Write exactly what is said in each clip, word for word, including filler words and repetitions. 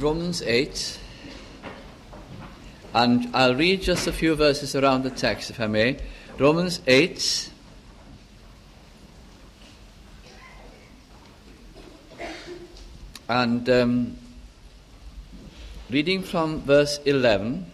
Romans eight, and I'll read just a few verses around the text, if I may. Romans eight, and um, reading from verse eleven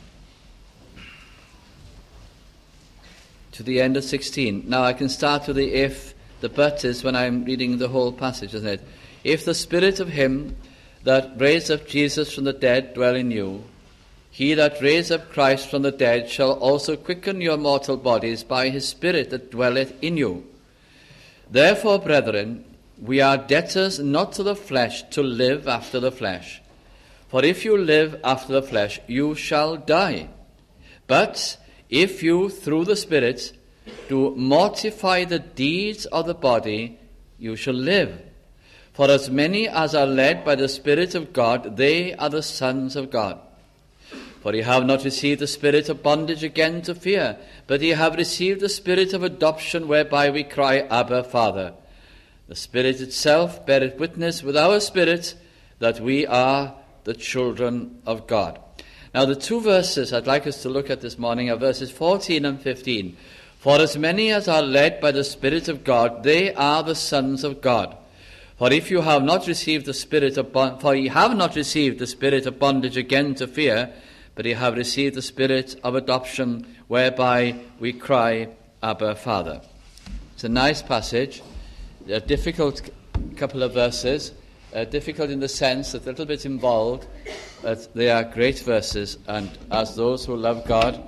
to the end of sixteen. Now I can start with the if, the but is when I'm reading the whole passage, isn't it? If the Spirit of him that raised up Jesus from the dead dwell in you, he that raised up Christ from the dead shall also quicken your mortal bodies by his Spirit that dwelleth in you. Therefore, brethren, we are debtors not to the flesh to live after the flesh. For if you live after the flesh, you shall die. But if you, through the Spirit, do mortify the deeds of the body, you shall live. For as many as are led by the Spirit of God, they are the sons of God. For ye have not received the spirit of bondage again to fear, but ye have received the Spirit of adoption, whereby we cry, Abba, Father. The Spirit itself beareth witness with our spirit that we are the children of God. Now the two verses I'd like us to look at this morning are verses fourteen and fifteen. For as many as are led by the Spirit of God, they are the sons of God. For if you have not received the spirit of bond- for ye have not received the spirit of bondage again to fear, but ye have received the Spirit of adoption, whereby we cry, Abba, Father. It's a nice passage, a difficult couple of verses, uh, difficult in the sense that a little bit involved, but they are great verses, and as those who love God,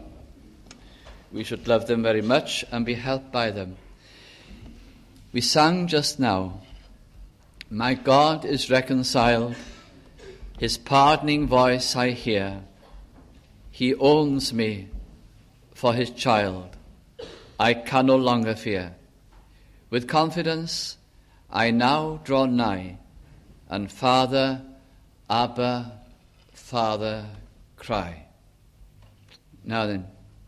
we should love them very much and be helped by them. We sang just now, my God is reconciled, his pardoning voice I hear. He owns me for his child. I can no longer fear. With confidence I now draw nigh, and Father, Abba, Father, cry. Now then,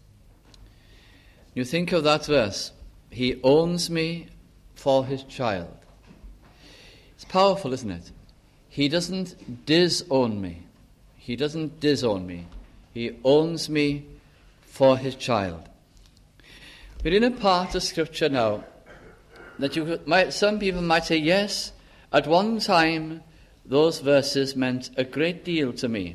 you think of that verse, he owns me for his child. It's powerful, isn't it? He doesn't disown me. He doesn't disown me. He owns me for his child. We're in a part of Scripture now that you might, some people might say, yes, at one time those verses meant a great deal to me.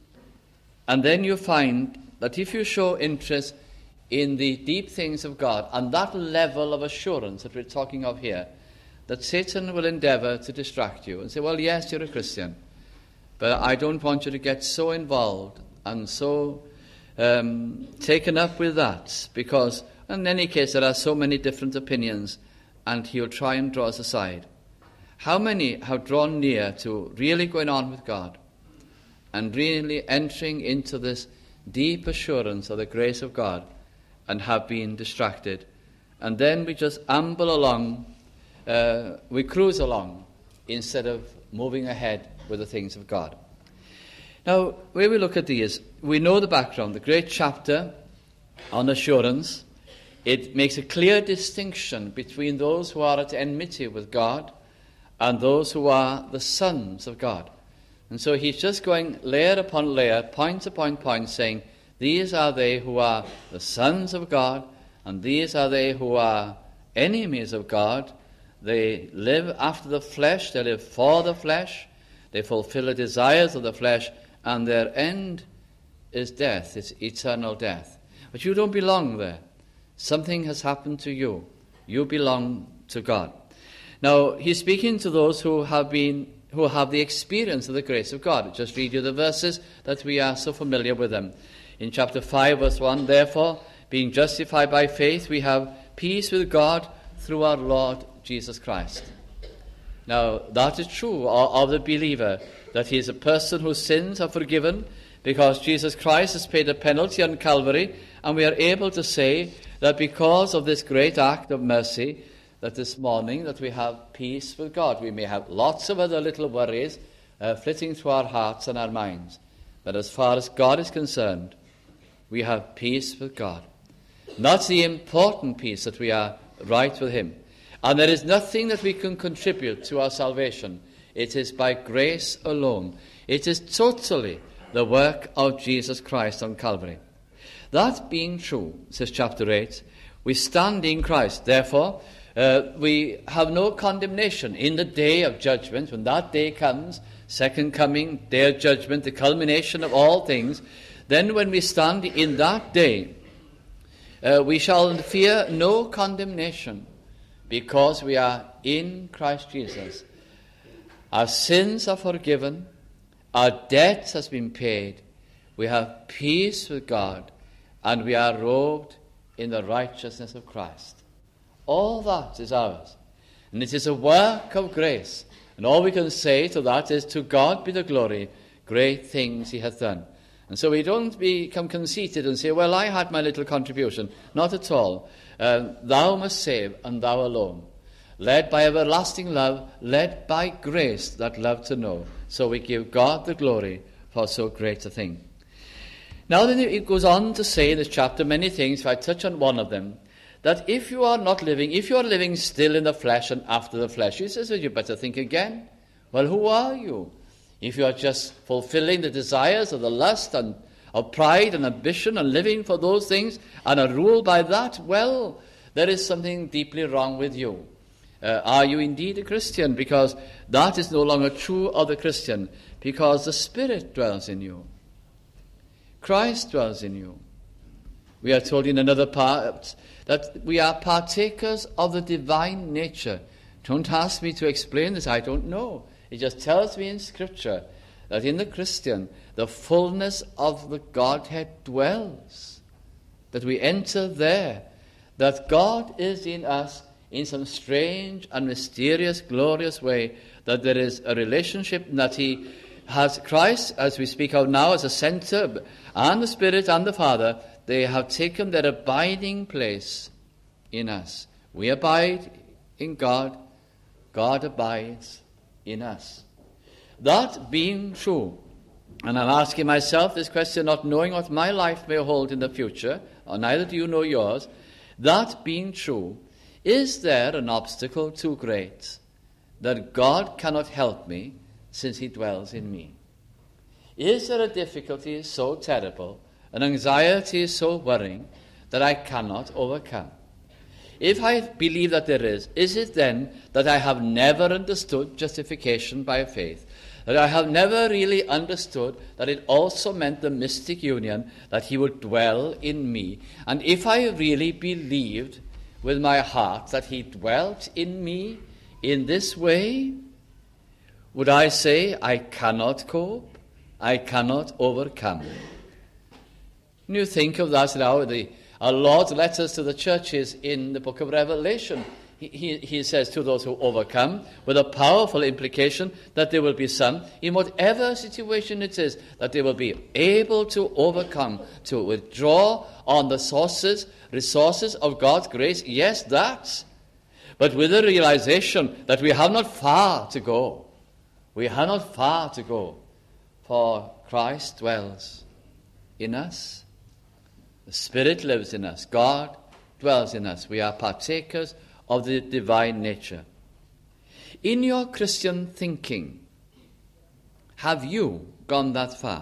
And then you find that if you show interest in the deep things of God and that level of assurance that we're talking of here, that Satan will endeavor to distract you and say, well, yes, you're a Christian, but I don't want you to get so involved and so um, taken up with that, because in any case there are so many different opinions, and he'll try and draw us aside. How many have drawn near to really going on with God and really entering into this deep assurance of the grace of God and have been distracted? And then we just amble along, uh, we cruise along instead of moving ahead with the things of God. Now, where we look at these, we know the background, the great chapter on assurance. It makes a clear distinction between those who are at enmity with God and those who are the sons of God. And so he's just going layer upon layer, point upon point, saying, these are they who are the sons of God, and these are they who are enemies of God. They live after the flesh, they live for the flesh, they fulfill the desires of the flesh, and their end is death, it's eternal death. But you don't belong there. Something has happened to you. You belong to God. Now, he's speaking to those who have been, who have the experience of the grace of God. Just read you the verses that we are so familiar with them. In chapter five, verse one, therefore, being justified by faith, we have peace with God through our Lord Jesus Christ. Now, that is true of the believer, that he is a person whose sins are forgiven because Jesus Christ has paid a penalty on Calvary, and we are able to say that because of this great act of mercy, that this morning that we have peace with God. We may have lots of other little worries uh, flitting through our hearts and our minds, but as far as God is concerned, we have peace with God. And that's the important peace, that we are right with him. And there is nothing that we can contribute to our salvation. It is by grace alone. It is totally the work of Jesus Christ on Calvary. That being true, says chapter eight, we stand in Christ. Therefore, uh, we have no condemnation in the day of judgment. When that day comes, second coming, day of judgment, the culmination of all things, then when we stand in that day, uh, we shall fear no condemnation, because we are in Christ Jesus. Our sins are forgiven, our debt has been paid, we have peace with God, and we are robed in the righteousness of Christ. All that is ours, and it is a work of grace. And all we can say to that is, to God be the glory, great things he hath done. And so we don't become conceited and say, well, I had my little contribution. Not at all. Uh, thou must save, and thou alone. Led by everlasting love, led by grace that love to know. So we give God the glory for so great a thing. Now then it goes on to say in this chapter many things. If I touch on one of them, that if you are not living, if you are living still in the flesh and after the flesh, he says, well, you better think again. Well, who are you? If you are just fulfilling the desires of the lust and of pride and ambition and living for those things and are ruled by that, well, there is something deeply wrong with you. Uh, are you indeed a Christian? Because that is no longer true of the Christian, because the Spirit dwells in you. Christ dwells in you. We are told in another part that we are partakers of the divine nature. Don't ask me to explain this, I don't know. It just tells me in Scripture that in the Christian, the fullness of the Godhead dwells. That we enter there. That God is in us in some strange and mysterious, glorious way. That there is a relationship, that he has Christ, as we speak of now, as a center, and the Spirit and the Father. They have taken their abiding place in us. We abide in God. God abides in us. That being true, and I'm asking myself this question, not knowing what my life may hold in the future, or neither do you know yours, that being true, is there an obstacle too great that God cannot help me since he dwells in me? Is there a difficulty so terrible, an anxiety so worrying, that I cannot overcome? If I believe that there is, is it then that I have never understood justification by faith? That I have never really understood that it also meant the mystic union, that he would dwell in me? And if I really believed with my heart that he dwelt in me in this way, would I say, I cannot cope, I cannot overcome? And you think of that now, the our Lord's letters to the churches in the book of Revelation. He, he, he says to those who overcome, with a powerful implication that there will be some, in whatever situation it is, that they will be able to overcome, to withdraw on the sources, resources of God's grace. Yes, that. But with the realization that we have not far to go. We have not far to go, for Christ dwells in us. The Spirit lives in us. God dwells in us. We are partakers of the divine nature. In your Christian thinking, have you gone that far?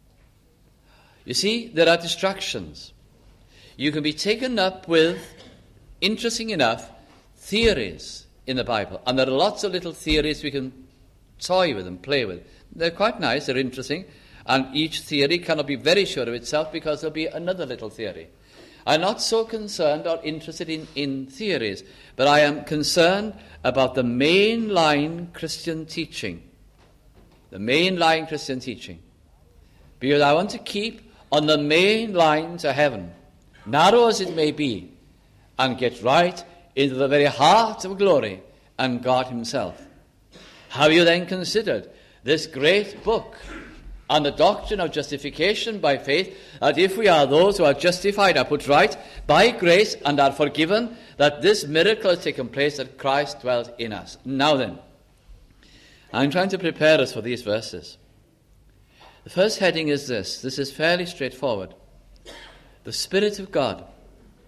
You see, there are distractions. You can be taken up with, interesting enough, theories in the Bible. And there are lots of little theories we can toy with and play with. They're quite nice, they're interesting. And each theory cannot be very sure of itself, because there'll be another little theory. I'm not so concerned or interested in, in theories, but I am concerned about the mainline Christian teaching. The mainline Christian teaching. Because I want to keep on the main line to heaven, narrow as it may be, and get right into the very heart of glory and God himself. Have you then considered this great book on the doctrine of justification by faith, that if we are those who are justified, are put right by grace and are forgiven, that this miracle has taken place, that Christ dwells in us? Now then, I'm trying to prepare us for these verses. The first heading is this. This is fairly straightforward. The Spirit of God.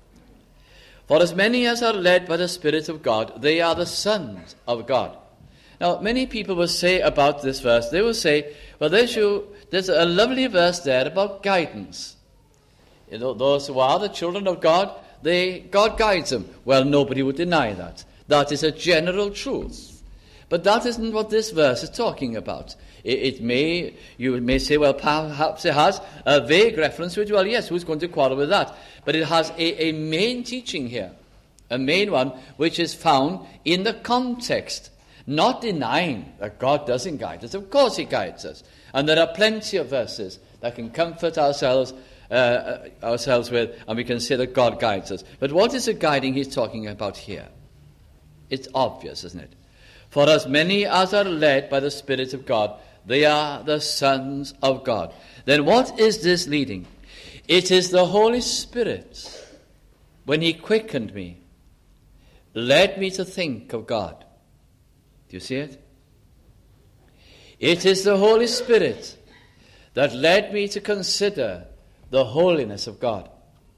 For as many as are led by the Spirit of God, they are the sons of God. Now, many people will say about this verse, they will say, well, there's, you, there's a lovely verse there about guidance. You know, those who are the children of God, they God guides them. Well, nobody would deny that. That is a general truth. But that isn't what this verse is talking about. It, it may, you may say, well, perhaps it has a vague reference to it. Well, yes, who's going to quarrel with that? But it has a, a main teaching here, a main one, which is found in the context, not denying that God doesn't guide us. Of course he guides us. And there are plenty of verses that can comfort ourselves uh, ourselves with, and we can say that God guides us. But what is the guiding he's talking about here? It's obvious, isn't it? For as many as are led by the Spirit of God, they are the sons of God. Then what is this leading? It is the Holy Spirit, when he quickened me, led me to think of God. Do you see it? It is the Holy Spirit that led me to consider the holiness of God.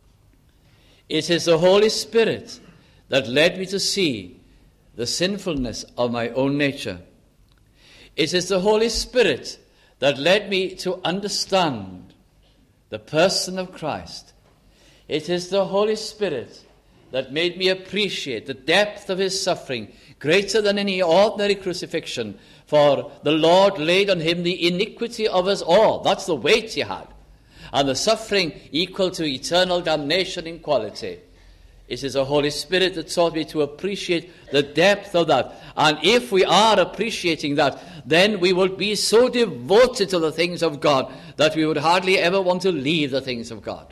It is the Holy Spirit that led me to see the sinfulness of my own nature. It is the Holy Spirit that led me to understand the person of Christ. It is the Holy Spirit that made me appreciate the depth of his suffering, greater than any ordinary crucifixion, for the Lord laid on him the iniquity of us all. That's the weight he had. And the suffering equal to eternal damnation in quality. It is the Holy Spirit that taught me to appreciate the depth of that. And if we are appreciating that, then we will be so devoted to the things of God that we would hardly ever want to leave the things of God.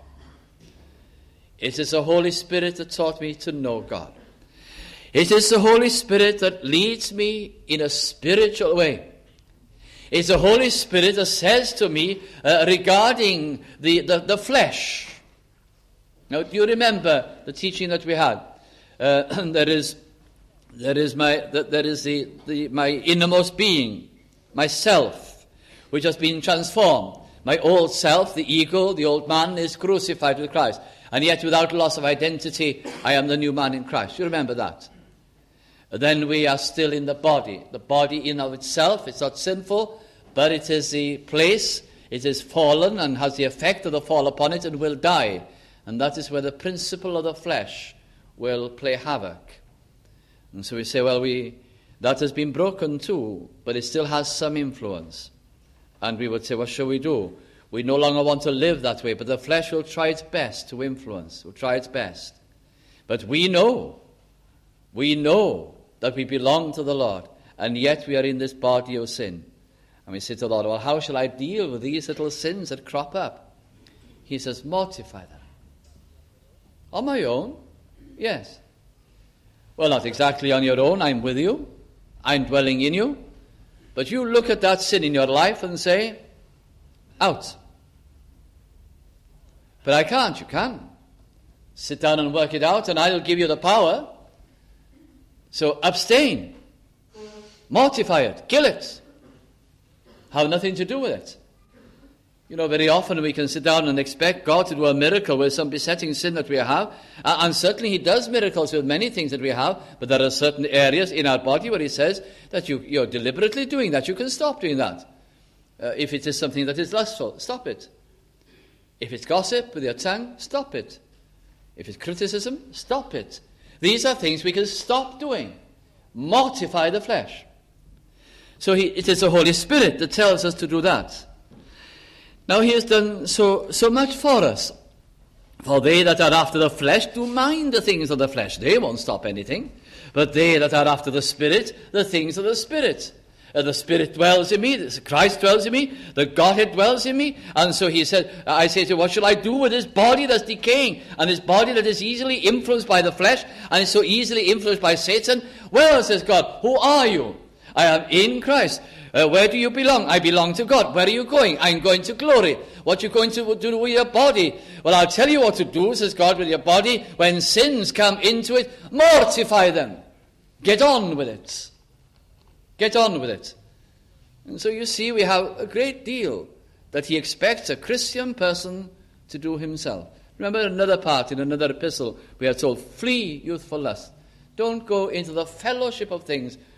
It is the Holy Spirit that taught me to know God. It is the Holy Spirit that leads me in a spiritual way. It's the Holy Spirit that says to me uh, regarding the, the, the flesh. Now, do you remember the teaching that we had? Uh, there is, there is my, there is the, the my innermost being, myself, which has been transformed. My old self, the ego, the old man, is crucified with Christ, and yet without loss of identity, I am the new man in Christ. You remember that? Then we are still in the body. The body in of itself, it's not sinful, but it is the place, it is fallen and has the effect of the fall upon it and will die. And that is where the principle of the flesh will play havoc. And so we say, well, we that has been broken too, but it still has some influence. And we would say, what shall we do? We no longer want to live that way, but the flesh will try its best to influence, will try its best. But we know, we know that we belong to the Lord, and yet we are in this body of sin. And we say to the Lord, well, how shall I deal with these little sins that crop up? He says, mortify them. On my own? Yes. Well, not exactly on your own. I'm with you. I'm dwelling in you. But you look at that sin in your life and say, out. But I can't. You can. Sit down and work it out, and I'll give you the power. So abstain, mortify it, kill it, have nothing to do with it. You know, very often we can sit down and expect God to do a miracle with some besetting sin that we have, and certainly he does miracles with many things that we have, but there are certain areas in our body where he says that you, you're deliberately doing that. You can stop doing that. Uh, if it is something that is lustful, stop it. If it's gossip with your tongue, stop it. If it's criticism, stop it. These are things we can stop doing. Mortify the flesh. So he, it is the Holy Spirit that tells us to do that. Now he has done so, so much for us. For they that are after the flesh do mind the things of the flesh. They won't stop anything. But they that are after the Spirit, the things of the Spirit. Uh, the Spirit dwells in me, Christ dwells in me, the Godhead dwells in me. And so he said, I say to you, what shall I do with this body that's decaying, and this body that is easily influenced by the flesh, and is so easily influenced by Satan? Well, says God, who are you? I am in Christ. Uh, where do you belong? I belong to God. Where are you going? I'm going to glory. What are you going to do with your body? Well, I'll tell you what to do, says God, with your body. When sins come into it, mortify them. Get on with it. Get on with it. And so you see, we have a great deal that he expects a Christian person to do himself. Remember another part in another epistle, we are told, flee youthful lust. Don't go into the fellowship of things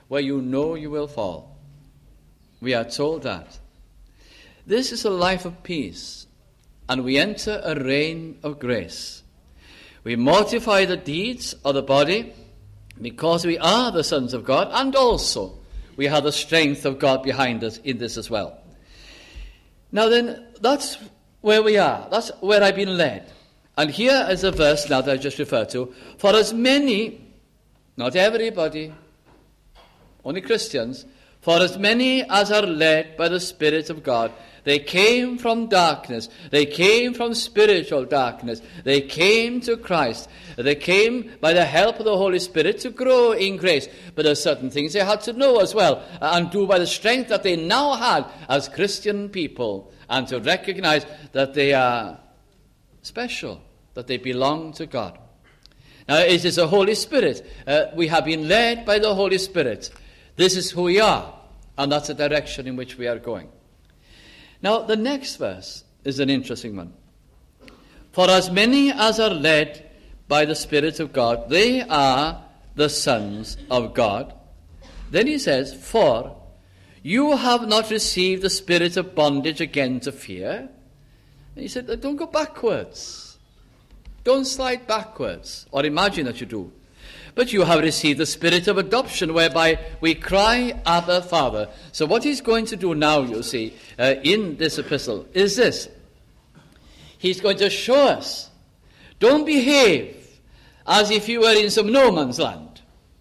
where you know you will fall. We are told that. This is a life of peace, and we enter a reign of grace. We mortify the deeds of the body because we are the sons of God, and also we have the strength of God behind us in this as well. Now then, that's where we are. That's where I've been led. And here is a verse now that I just referred to. For as many, not everybody, only Christians, for as many as are led by the Spirit of God, they came from darkness. They came from spiritual darkness. They came to Christ. They came by the help of the Holy Spirit to grow in grace. But there are certain things they had to know as well, and do by the strength that they now had as Christian people, and to recognize that they are special, that they belong to God. Now, it is the Holy Spirit. Uh, we have been led by the Holy Spirit. This is who we are, and that's the direction in which we are going. Now, the next verse is an interesting one. For as many as are led by the Spirit of God, they are the sons of God. Then he says, for you have not received the spirit of bondage again to fear. And he said, don't go backwards. Don't slide backwards, or imagine that you do. But you have received the spirit of adoption, whereby we cry, Abba, Father. So what he's going to do now, you see, uh, in this epistle, is this. He's going to show us, don't behave as if you were in some no man's land.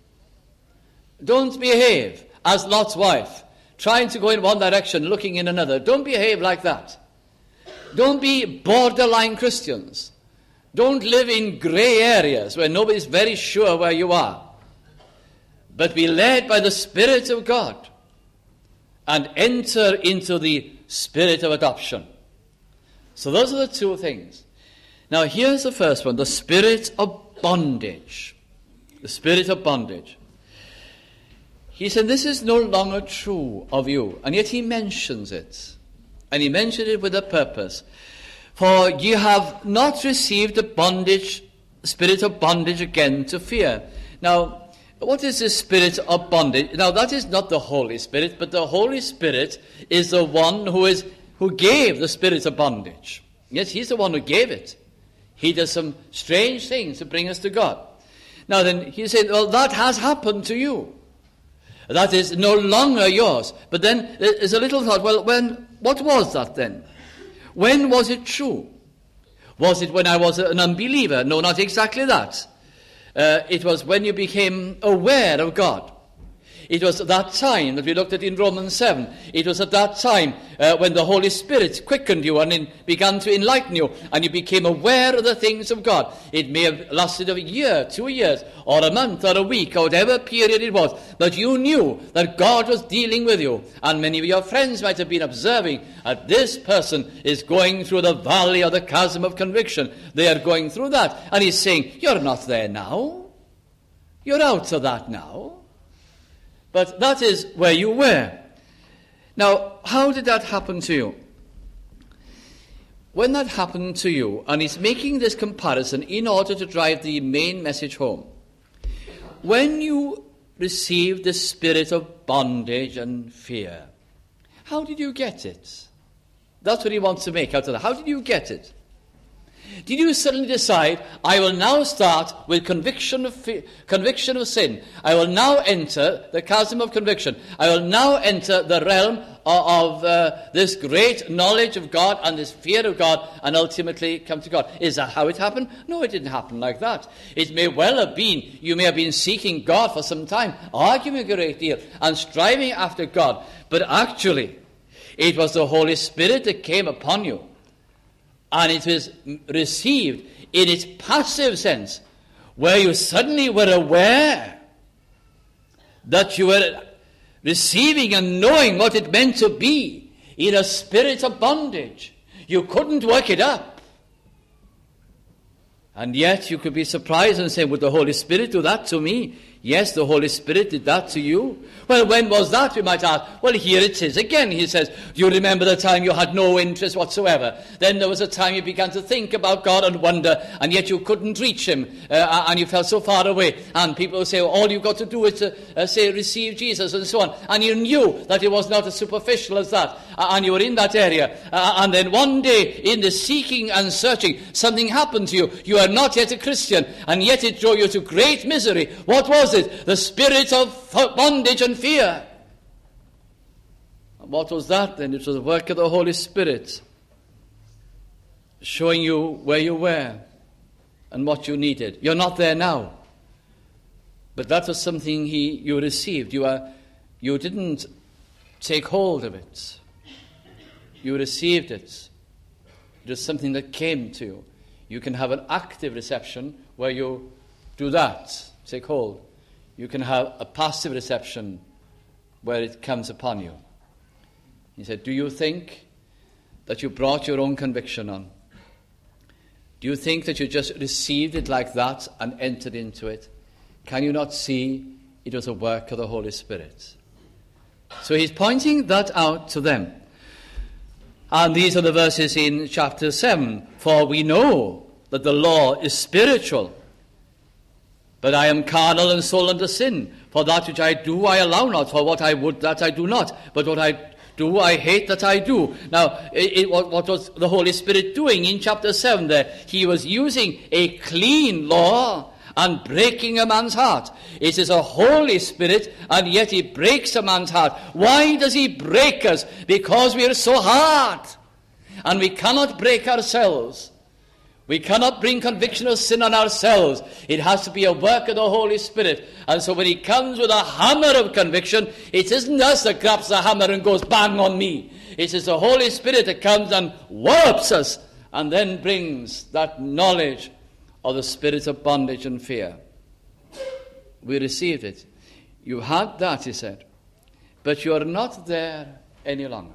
Don't behave as Lot's wife, trying to go in one direction, looking in another. Don't behave like that. Don't be borderline Christians. Don't live in grey areas where nobody's very sure where you are. But be led by the Spirit of God and enter into the spirit of adoption. So those are the two things. Now here's the first one, the spirit of bondage. The spirit of bondage. He said, this is no longer true of you. And yet he mentions it. And he mentioned it with a purpose. For ye have not received the bondage, spirit of bondage again to fear. Now, what is this spirit of bondage? Now, that is not the Holy Spirit, but the Holy Spirit is the one who is who gave the spirit of bondage. Yes, he's the one who gave it. He does some strange things to bring us to God. Now then, he said, well, that has happened to you. That is no longer yours. But then there's a little thought, well, when, what was that then? When was it true? Was it when I was an unbeliever? No, not exactly that. Uh, it was when you became aware of God. It was at that time that we looked at in Romans seven. It was at that time uh, when the Holy Spirit quickened you and in, began to enlighten you, and you became aware of the things of God. It may have lasted a year, two years, or a month, or a week, or whatever period it was, but you knew that God was dealing with you. And many of your friends might have been observing that this person is going through the valley of the chasm of conviction. They are going through that. And he's saying, you're not there now. You're out of that now. But that is where you were. Now, how did that happen to you? When that happened to you, and he's making this comparison in order to drive the main message home. When you received the spirit of bondage and fear, how did you get it? That's what he wants to make out of that. How did you get it? Did you suddenly decide, I will now start with conviction of fe- conviction of sin. I will now enter the chasm of conviction. I will now enter the realm of, of uh, this great knowledge of God and this fear of God, and ultimately come to God. Is that how it happened? No, it didn't happen like that. It may well have been, you may have been seeking God for some time, arguing a great deal, and striving after God. But actually, it was the Holy Spirit that came upon you. And it was received in its passive sense, where you suddenly were aware that you were receiving and knowing what it meant to be in a spirit of bondage. You couldn't work it up. And yet you could be surprised and say, would the Holy Spirit do that to me? Yes, the Holy Spirit did that to you. Well, when was that, we might ask? Well, here it is again. He says, do you remember the time you had no interest whatsoever? Then there was a time you began to think about God and wonder, and yet you couldn't reach him, uh, and you felt so far away. And people would say, well, all you've got to do is to uh, say, receive Jesus, and so on. And you knew that it was not as superficial as that. Uh, and you were in that area. Uh, and then one day, in the seeking and searching, something happened to you. You are not yet a Christian, and yet it drove you to great misery. What was it? The spirit of bondage and fear. And what was that then? It was the work of the Holy Spirit, showing you where you were and what you needed. You're not there now, but that was something he you received. You are, you didn't take hold of it. You received it. It was something that came to you. You can have an active reception where you do that, take hold. You can have a passive reception where it comes upon you. He said, do you think that you brought your own conviction on? Do you think that you just received it like that and entered into it? Can you not see it was a work of the Holy Spirit? So he's pointing that out to them. And these are the verses in chapter seven. For we know that the law is spiritual, but I am carnal and sold under sin. For that which I do, I allow not. For what I would, that I do not. But what I do, I hate that I do. Now, it, it, what, what was the Holy Spirit doing in chapter seven there? He was using a clean law and breaking a man's heart. It is a Holy Spirit, and yet he breaks a man's heart. Why does he break us? Because we are so hard, and we cannot break ourselves. We cannot bring conviction of sin on ourselves. It has to be a work of the Holy Spirit. And so when he comes with a hammer of conviction, it isn't us that grabs the hammer and goes bang on me. It is the Holy Spirit that comes and whops us and then brings that knowledge of the spirit of bondage and fear. We received it. You had that, he said, but you are not there any longer.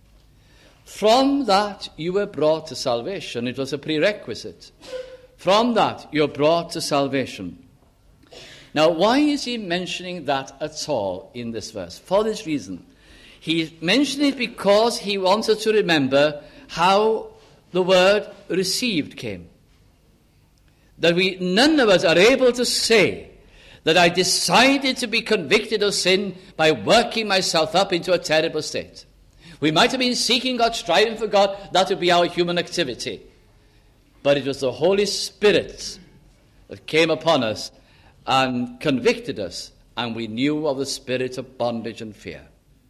From that you were brought to salvation. It was a prerequisite. From that you are brought to salvation. Now, why is he mentioning that at all in this verse? For this reason. He mentioned it because he wants us to remember how the word received came. That we, none of us are able to say that I decided to be convicted of sin by working myself up into a terrible state. We might have been seeking God, striving for God. That would be our human activity. But it was the Holy Spirit that came upon us and convicted us, and we knew of the spirit of bondage and fear.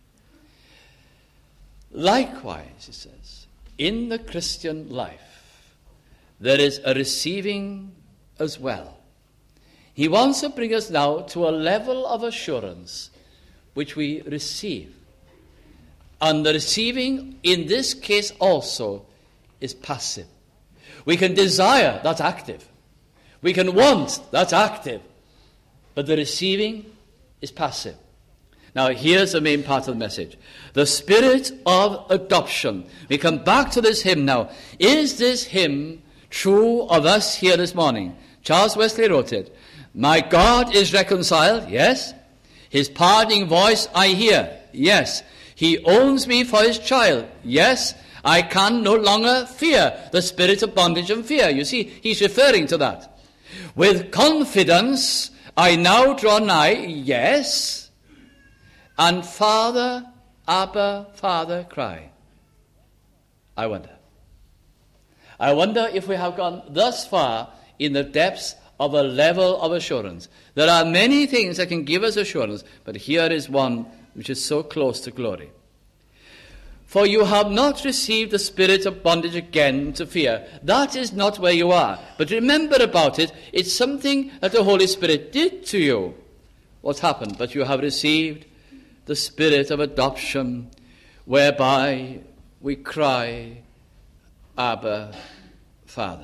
Likewise, he says, in the Christian life, there is a receiving as well. He wants to bring us now to a level of assurance which we receive. And the receiving, in this case also, is passive. We can desire, that's active. We can want, that's active. But the receiving is passive. Now, here's the main part of the message. The spirit of adoption. We come back to this hymn now. Is this hymn true of us here this morning? Charles Wesley wrote it. My God is reconciled, yes. His pardoning voice I hear, yes. He owns me for his child. Yes, I can no longer fear the spirit of bondage and fear. You see, he's referring to that. With confidence, I now draw nigh. Yes. And Father, Abba, Father, cry. I wonder. I wonder if we have gone thus far in the depths of a level of assurance. There are many things that can give us assurance, but here is one which is so close to glory. For you have not received the spirit of bondage again to fear. That is not where you are. But remember about it, it's something that the Holy Spirit did to you. What happened? But you have received the spirit of adoption, whereby we cry, Abba, Father.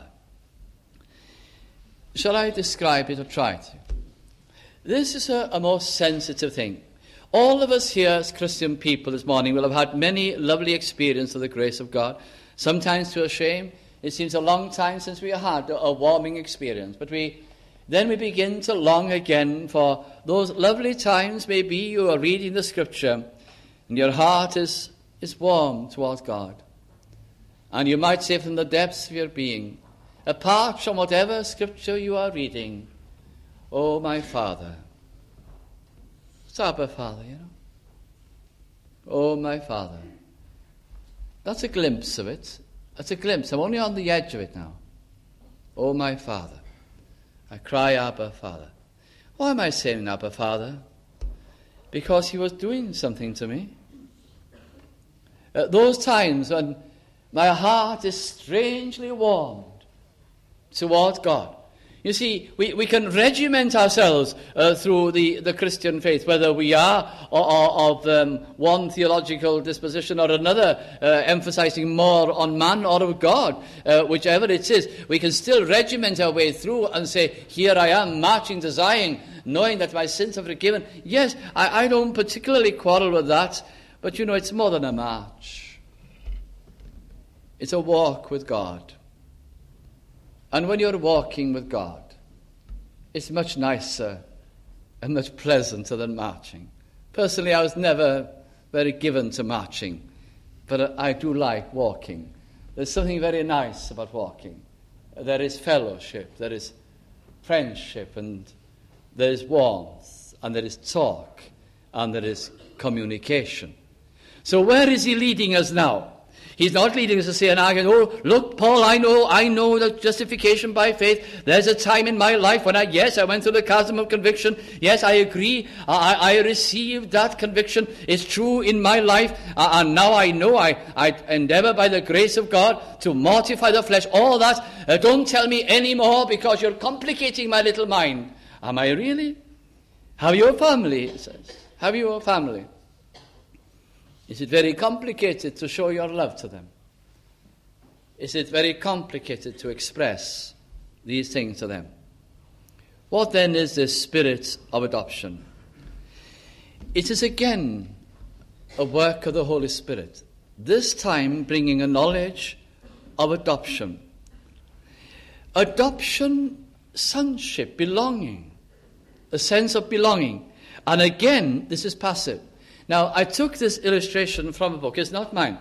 Shall I describe it or try to? This is a, a most sensitive thing. All of us here as Christian people this morning will have had many lovely experiences of the grace of God. Sometimes to our shame. It seems a long time since we had a warming experience. But we then we begin to long again for those lovely times. Maybe you are reading the scripture and your heart is, is warm towards God. And you might say from the depths of your being, apart from whatever scripture you are reading, oh, my Father. It's Abba Father, you know. Oh, my Father. That's a glimpse of it. That's a glimpse. I'm only on the edge of it now. Oh, my Father. I cry, Abba, Father. Why am I saying Abba, Father? Because he was doing something to me. At those times when my heart is strangely warmed towards God. You see, we, we can regiment ourselves uh, through the, the Christian faith, whether we are or, or of um, one theological disposition or another, uh, emphasizing more on man or of God, uh, whichever it is. We can still regiment our way through and say, here I am, marching to Zion, knowing that my sins are forgiven. Yes, I, I don't particularly quarrel with that, but you know, it's more than a march. It's a walk with God. And when you're walking with God, it's much nicer and much pleasanter than marching. Personally, I was never very given to marching, but I do like walking. There's something very nice about walking. There is fellowship, there is friendship, and there is warmth, and there is talk, and there is communication. So where is he leading us now? He's not leading us to say, and I can, oh, look, Paul, I know, I know that justification by faith. There's a time in my life when I, yes, I went through the chasm of conviction. Yes, I agree. I, I received that conviction. It's true in my life. Uh, and now I know I, I endeavor by the grace of God to mortify the flesh. All that. Uh, don't tell me any more because you're complicating my little mind. Am I really? Have you a family? It says. Have you a family? Is it very complicated to show your love to them? Is it very complicated to express these things to them? What then is this spirit of adoption? It is again a work of the Holy Spirit, this time bringing a knowledge of adoption. Adoption, sonship, belonging, a sense of belonging. And again, this is passive. Now, I took this illustration from a book. It's not mine.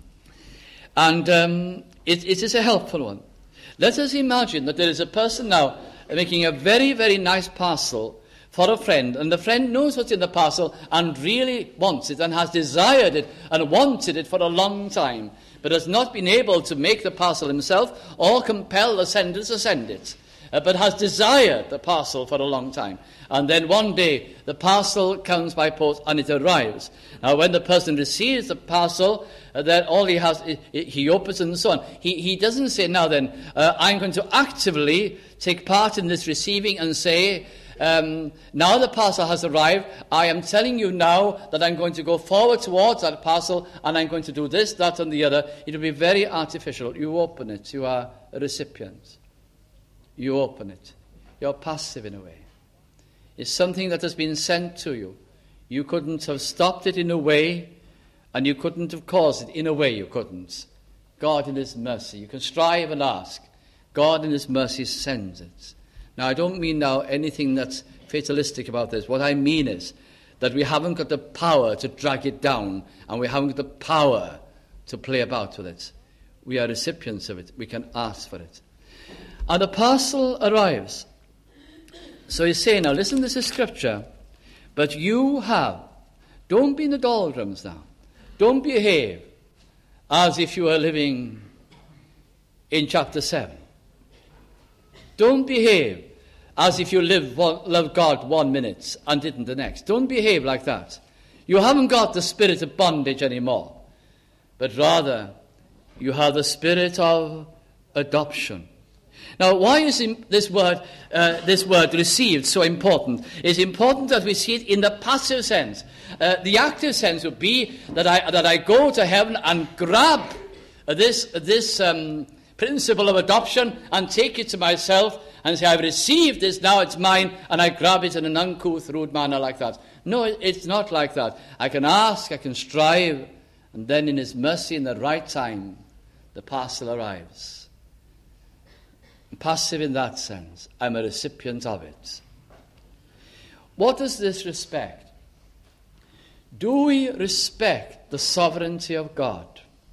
And um, it, it is a helpful one. Let us imagine that there is a person now making a very, very nice parcel for a friend, and the friend knows what's in the parcel and really wants it and has desired it and wanted it for a long time, but has not been able to make the parcel himself or compel the sender to send it, uh, but has desired the parcel for a long time. And then one day, the parcel comes by post and it arrives. Now, when the person receives the parcel, uh, then all he has, is, he opens and so on. He, he doesn't say, now then, uh, I'm going to actively take part in this receiving and say, um, now the parcel has arrived, I am telling you now that I'm going to go forward towards that parcel and I'm going to do this, that and the other. It will be very artificial. You open it. You are a recipient. You open it. You're passive in a way. It's something that has been sent to you. You couldn't have stopped it in a way, and you couldn't have caused it in a way you couldn't. God in his mercy. You can strive and ask. God in his mercy sends it. Now, I don't mean now anything that's fatalistic about this. What I mean is that we haven't got the power to drag it down, and we haven't got the power to play about with it. We are recipients of it. We can ask for it. And the parcel arrives. So he's saying, now listen, this is scripture, but you have, don't be in the doldrums now. Don't behave as if you were living in chapter seven. Don't behave as if you live, love God one minute and didn't the next. Don't behave like that. You haven't got the spirit of bondage anymore, but rather you have the spirit of adoption. Now, why is this word, uh, this word received so important? It's important that we see it in the passive sense. Uh, the active sense would be that I that I go to heaven and grab this this um, principle of adoption and take it to myself and say, I've received this, now it's mine, and I grab it in an uncouth, rude manner like that. No, it's not like that. I can ask, I can strive, and then in his mercy, in the right time, the parcel arrives. Passive in that sense. I'm a recipient of it. What does this respect? Do we respect the sovereignty of God?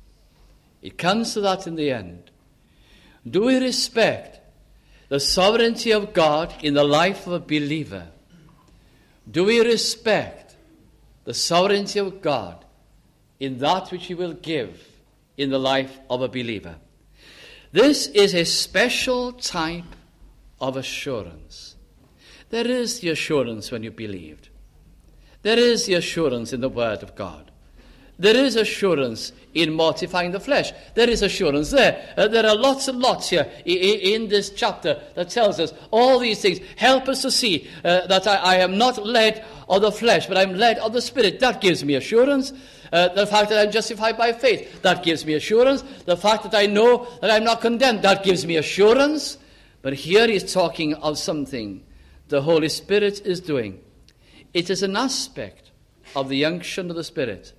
It comes to that in the end. Do we respect the sovereignty of God in the life of a believer? Do we respect the sovereignty of God in that which He will give in the life of a believer? This is a special type of assurance. There is the assurance when you believed. There is the assurance in the Word of God. There is assurance in mortifying the flesh. There is assurance there. Uh, there are lots and lots here in, in this chapter that tells us all these things. Help us to see uh, that I, I am not led of the flesh, but I'm led of the Spirit. That gives me assurance. Uh, the fact that I'm justified by faith, that gives me assurance. The fact that I know that I'm not condemned, that gives me assurance. But here he's talking of something the Holy Spirit is doing. It is an aspect of the unction of the Spirit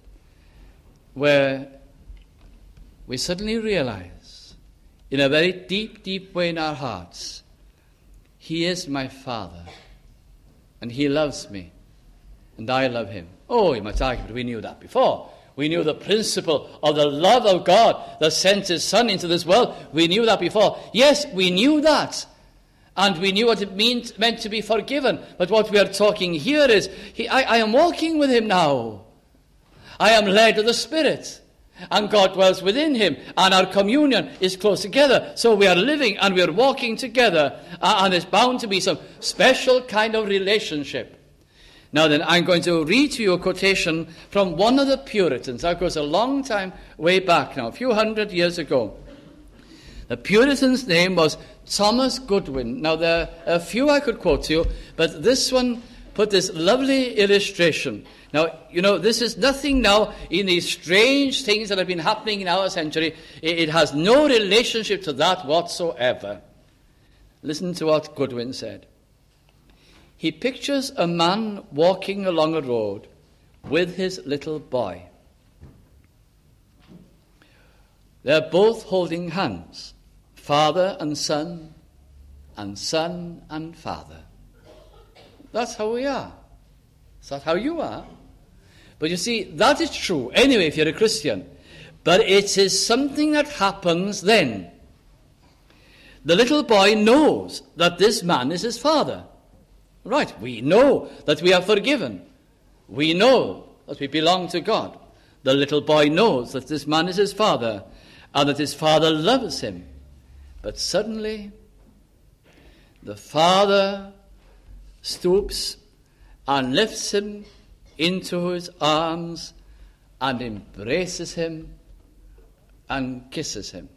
where we suddenly realize in a very deep, deep way in our hearts, He is my Father and He loves me and I love Him. Oh, you might argue, but we knew that before. We knew the principle of the love of God that sent His Son into this world. We knew that before. Yes, we knew that. And we knew what it meant, meant to be forgiven. But what we are talking here is, he, I, I am walking with Him now. I am led of the Spirit. And God dwells within Him. And our communion is close together. So we are living and we are walking together. Uh, and there's bound to be some special kind of relationship. Now then, I'm going to read to you a quotation from one of the Puritans. That goes a long time way back now, a few hundred years ago. The Puritan's name was Thomas Goodwin. Now, there are a few I could quote to you, but this one put this lovely illustration. Now, you know, this is nothing now in these strange things that have been happening in our century. It has no relationship to that whatsoever. Listen to what Goodwin said. He pictures a man walking along a road with his little boy. They're both holding hands, father and son, and son and father. That's how we are. Is that how you are? But you see, that is true anyway if you're a Christian. But it is something that happens then. The little boy knows that this man is his father. Right, we know that we are forgiven. We know that we belong to God. The little boy knows that this man is his father and that his father loves him. But suddenly, the father stoops and lifts him into his arms and embraces him and kisses him.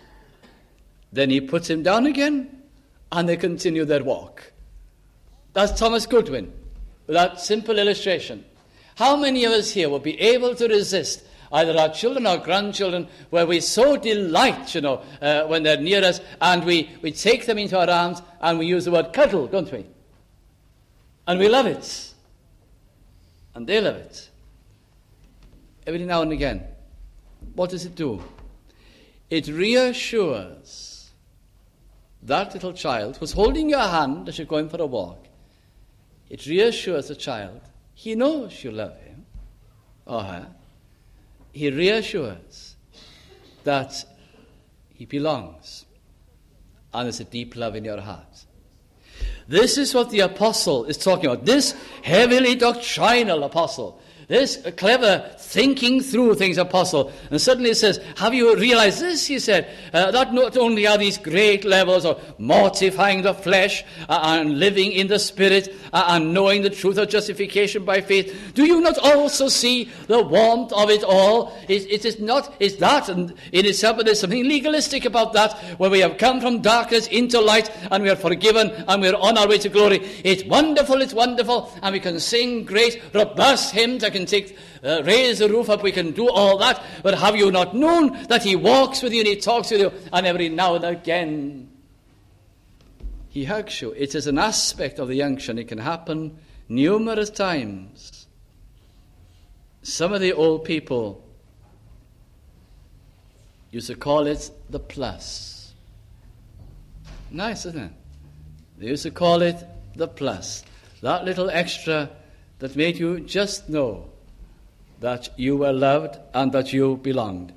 Then he puts him down again and they continue their walk. That's Thomas Goodwin, with that simple illustration. How many of us here will be able to resist either our children or grandchildren, where we so delight, you know, uh, when they're near us, and we, we take them into our arms, and we use the word cuddle, don't we? And we love it. And they love it. Every now and again. What does it do? It reassures that little child who's holding your hand as you're going for a walk. It reassures the child. He knows you love him or her. He reassures that he belongs. And there's a deep love in your heart. This is what the apostle is talking about. This heavily doctrinal apostle. This clever thinking through things apostle. And suddenly it says, have you realized this? He said, uh, that not only are these great levels of mortifying the flesh uh, and living in the Spirit uh, and knowing the truth of justification by faith, do you not also see the warmth of it all? It, it is not, it's that and in itself, but there's something legalistic about that, where we have come from darkness into light and we are forgiven and we are on our way to glory. It's wonderful, it's wonderful, and we can sing great, robust hymns. I can take, uh, raise the roof up, we can do all that, but have you not known that he walks with you and he talks with you, and every now and again he hugs you? It is an aspect of the unction. It can happen numerous times. Some of the old people used to call it the plus. Nice, isn't it? They used to call it the plus. That little extra that made you just know that you were loved and that you belonged.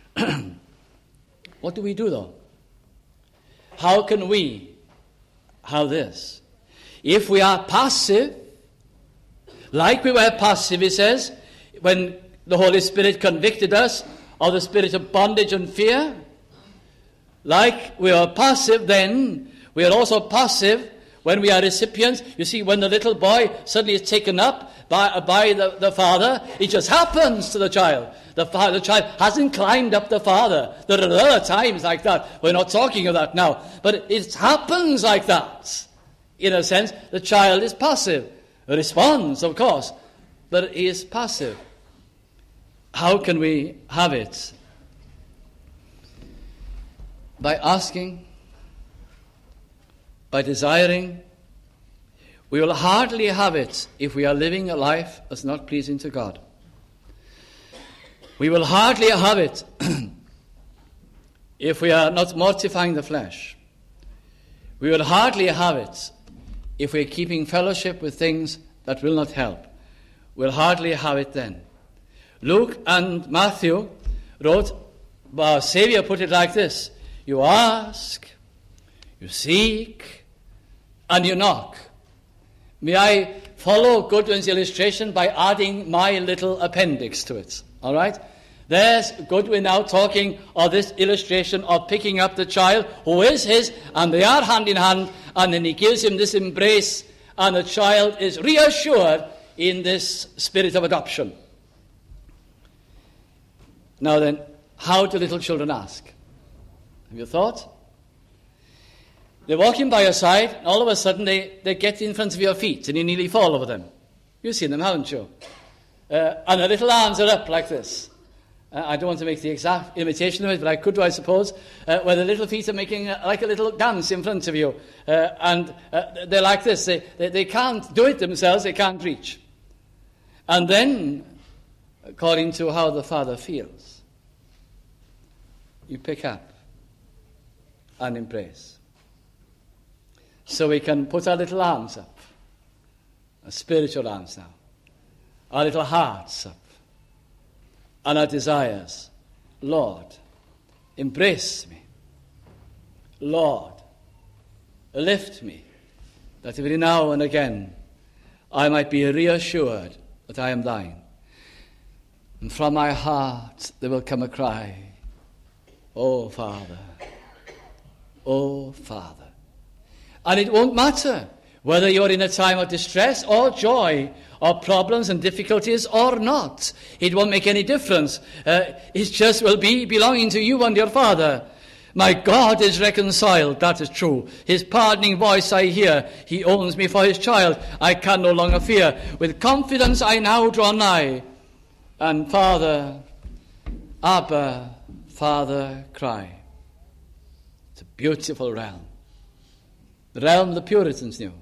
What do we do, though? How can we have this? If we are passive, like we were passive, he says, when the Holy Spirit convicted us of the spirit of bondage and fear, like we are passive then, we are also passive when we are recipients. You see, when the little boy suddenly is taken up by, by the, the father, it just happens to the child. The, fa- the child hasn't climbed up the father. There are other times like that. We're not talking of that now. But it happens like that. In a sense, the child is passive. Responds, of course, but he is passive. How can we have it? By asking, by desiring. We will hardly have it if we are living a life that's not pleasing to God. We will hardly have it if we are not mortifying the flesh. We will hardly have it if we are keeping fellowship with things that will not help. We'll hardly have it then. Luke and Matthew wrote, our Savior put it like this: you ask, you seek, and you knock. May I follow Goodwin's illustration by adding my little appendix to it? All right? There's Goodwin now talking of this illustration of picking up the child who is his, and they are hand in hand, and then he gives him this embrace, and the child is reassured in this spirit of adoption. Now then, how do little children ask? Have you thought? They're walking by your side, and all of a sudden they, they get in front of your feet, and you nearly fall over them. You've seen them, haven't you? Uh, and the little arms are up like this. Uh, I don't want to make the exact imitation of it, but I could do, I suppose, uh, where the little feet are making uh, like a little dance in front of you. Uh, and uh, they're like this. They, they, they can't do it themselves. They can't reach. And then, according to how the father feels, you pick up and embrace. So we can put our little arms up, our spiritual arms now, our little hearts up, and our desires. Lord, embrace me. Lord, lift me, that every now and again I might be reassured that I am thine. And from my heart there will come a cry, oh, Father, oh, Father. And it won't matter whether you're in a time of distress or joy or problems and difficulties or not. It won't make any difference. Uh, it just will be belonging to you and your Father. My God is reconciled, that is true. His pardoning voice I hear. He owns me for his child. I can no longer fear. With confidence I now draw nigh. And Father, Abba, Father, cry. It's a beautiful realm. The realm the Puritans knew.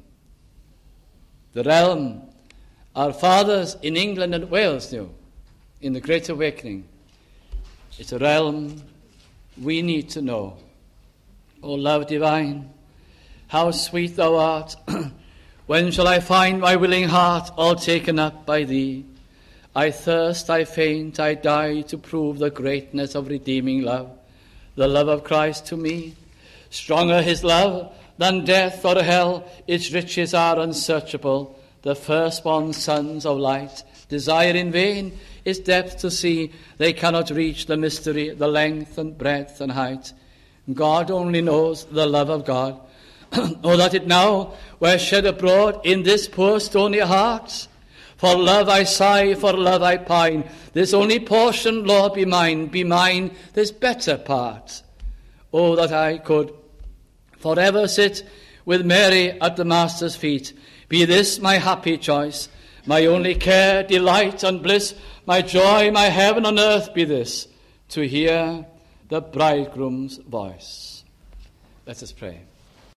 The realm our fathers in England and Wales knew in the Great Awakening. It's a realm we need to know. O love divine, how sweet thou art. When shall I find my willing heart all taken up by thee? I thirst, I faint, I die to prove the greatness of redeeming love, the love of Christ to me. Stronger his love than death or hell, its riches are unsearchable. The firstborn sons of light desire in vain its depth to see. They cannot reach the mystery, the length and breadth and height. God only knows the love of God. Oh, that it now were shed abroad in this poor stony heart. For love I sigh, for love I pine. This only portion, Lord, be mine, be mine this better part. Oh, that I could forever sit with Mary at the Master's feet. Be this my happy choice, my only care, delight, and bliss, my joy, my heaven on earth be this, to hear the bridegroom's voice. Let us pray.